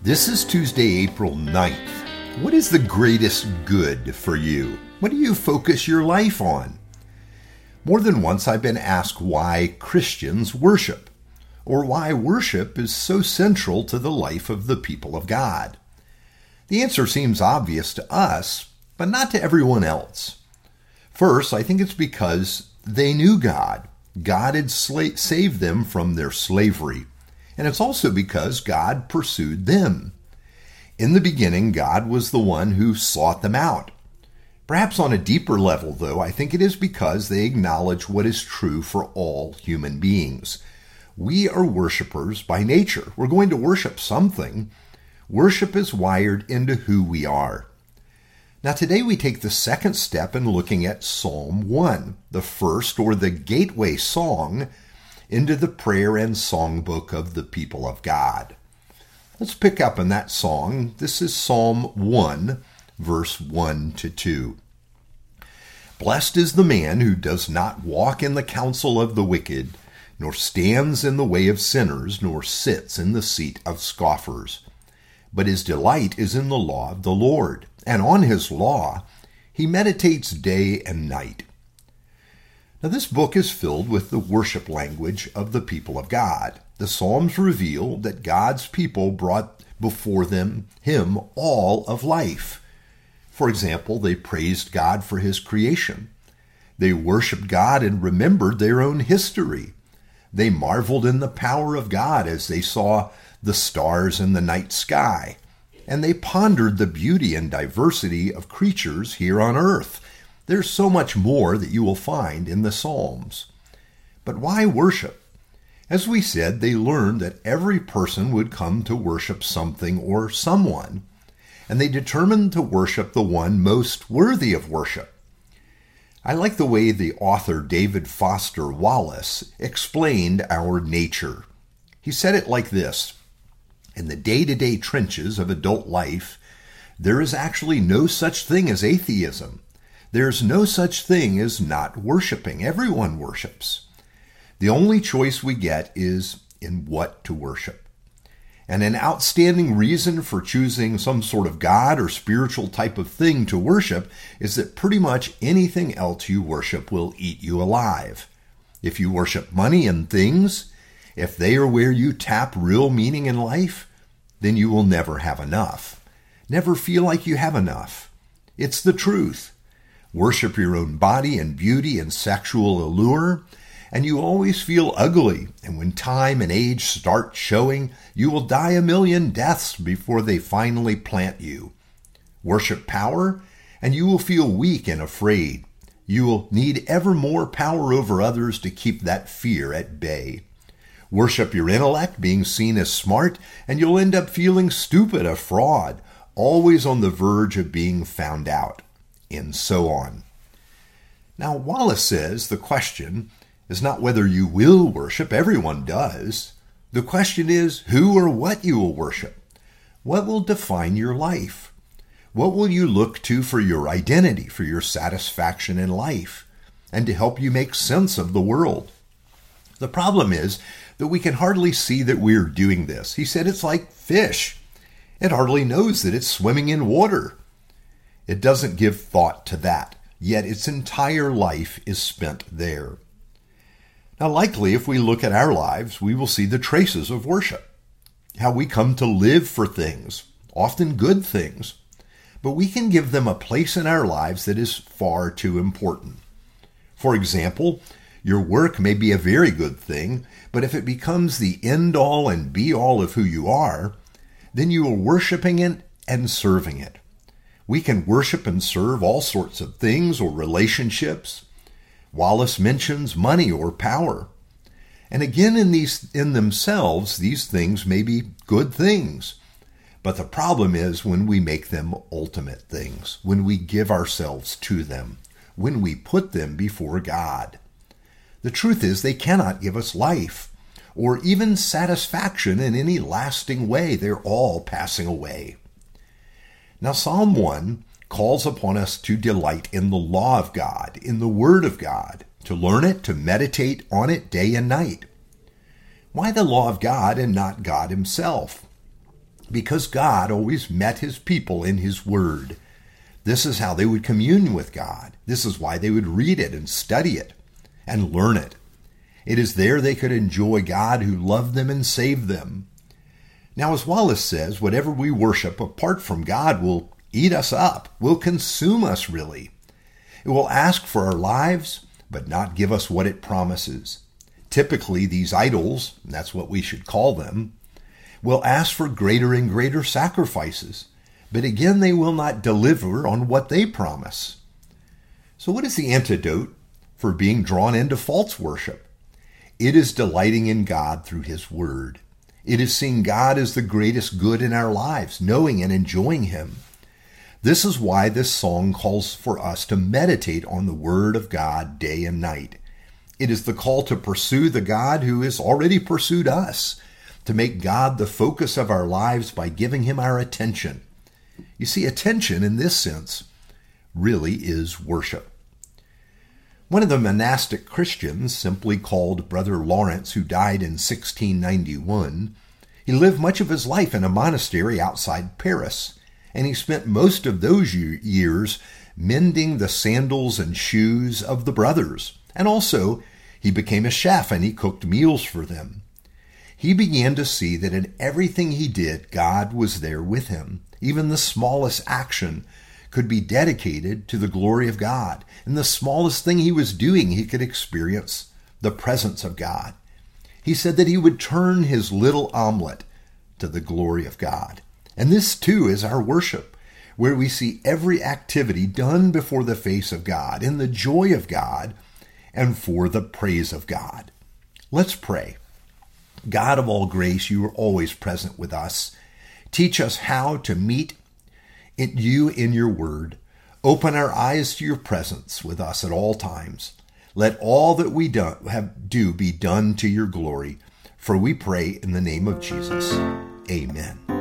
This is Tuesday, April 9th. What is the greatest good for you? What do you focus your life on? More than once I've been asked why Christians worship, or why worship is so central to the life of the people of God. The answer seems obvious to us, but not to everyone else. First, I think it's because they knew God. God had saved them from their slavery. And it's also because God pursued them. In the beginning, God was the one who sought them out. Perhaps on a deeper level, though, I think it is because they acknowledge what is true for all human beings. We are worshipers by nature. We're going to worship something. Worship is wired into who we are. Now today we take the second step in looking at Psalm 1, the first or the gateway song into the prayer and songbook of the people of God. Let's pick up in that song. This is Psalm 1, verse 1 to 2. Blessed is the man who does not walk in the counsel of the wicked, nor stands in the way of sinners, nor sits in the seat of scoffers. But his delight is in the law of the Lord, and on his law he meditates day and night. Now, this book is filled with the worship language of the people of God. The Psalms reveal that God's people brought before him all of life. For example, they praised God for his creation. They worshiped God and remembered their own history. They marveled in the power of God as they saw the stars in the night sky. And they pondered the beauty and diversity of creatures here on earth. There's so much more that you will find in the Psalms. But why worship? As we said, they learned that every person would come to worship something or someone, and they determined to worship the one most worthy of worship. I like the way the author David Foster Wallace explained our nature. He said it like this: in the day-to-day trenches of adult life, there is actually no such thing as atheism. There's no such thing as not worshiping. Everyone worships. The only choice we get is in what to worship. And an outstanding reason for choosing some sort of God or spiritual type of thing to worship is that pretty much anything else you worship will eat you alive. If you worship money and things, if they are where you tap real meaning in life, then you will never have enough. Never feel like you have enough. It's the truth. Worship your own body and beauty and sexual allure, and you always feel ugly. And when time and age start showing, you will die a million deaths before they finally plant you. Worship power, and you will feel weak and afraid. You will need ever more power over others to keep that fear at bay. Worship your intellect, being seen as smart, and you'll end up feeling stupid, a fraud, always on the verge of being found out. And so on. Now, Wallace says the question is not whether you will worship. Everyone does. The question is who or what you will worship. What will define your life? What will you look to for your identity, for your satisfaction in life, and to help you make sense of the world? The problem is that we can hardly see that we're doing this. He said it's like fish. It hardly knows that it's swimming in water. It doesn't give thought to that, yet its entire life is spent there. Now, likely, if we look at our lives, we will see the traces of worship, how we come to live for things, often good things, but we can give them a place in our lives that is far too important. For example, your work may be a very good thing, but if it becomes the end-all and be-all of who you are, then you are worshiping it and serving it. We can worship and serve all sorts of things or relationships. Wallace mentions money or power. And again, in themselves, these things may be good things. But the problem is when we make them ultimate things, when we give ourselves to them, when we put them before God. The truth is they cannot give us life or even satisfaction in any lasting way. They're all passing away. Now, Psalm 1 calls upon us to delight in the law of God, in the Word of God, to learn it, to meditate on it day and night. Why the law of God and not God himself? because God always met his people in his word. This is how they would commune with God. This is why they would read it and study it and learn it. It is there they could enjoy God who loved them and saved them. Now, as Wallace says, whatever we worship apart from God will eat us up, will consume us really. It will ask for our lives, but not give us what it promises. Typically, these idols, and that's what we should call them, will ask for greater and greater sacrifices, but again, they will not deliver on what they promise. So what is the antidote for being drawn into false worship? It is delighting in God through his word. It is seeing God as the greatest good in our lives, knowing and enjoying him. This is why this song calls for us to meditate on the word of God day and night. It is the call to pursue the God who has already pursued us, to make God the focus of our lives by giving him our attention. You see, attention in this sense really is worship. One of the monastic Christians, simply called Brother Lawrence, who died in 1691, he lived much of his life in a monastery outside Paris, and he spent most of those years mending the sandals and shoes of the brothers. And also, he became a chef and he cooked meals for them. He began to see that in everything he did, God was there with him. Even the smallest action could be dedicated to the glory of God. In the smallest thing he was doing, he could experience the presence of God. He said that he would turn his little omelet to the glory of God. And this too is our worship, where we see every activity done before the face of God, in the joy of God, and for the praise of God. Let's pray. God of all grace, you are always present with us. Teach us how to meet you in your word. Open our eyes to your presence with us at all times. Let all that we do be done to your glory. For we pray in the name of Jesus. Amen.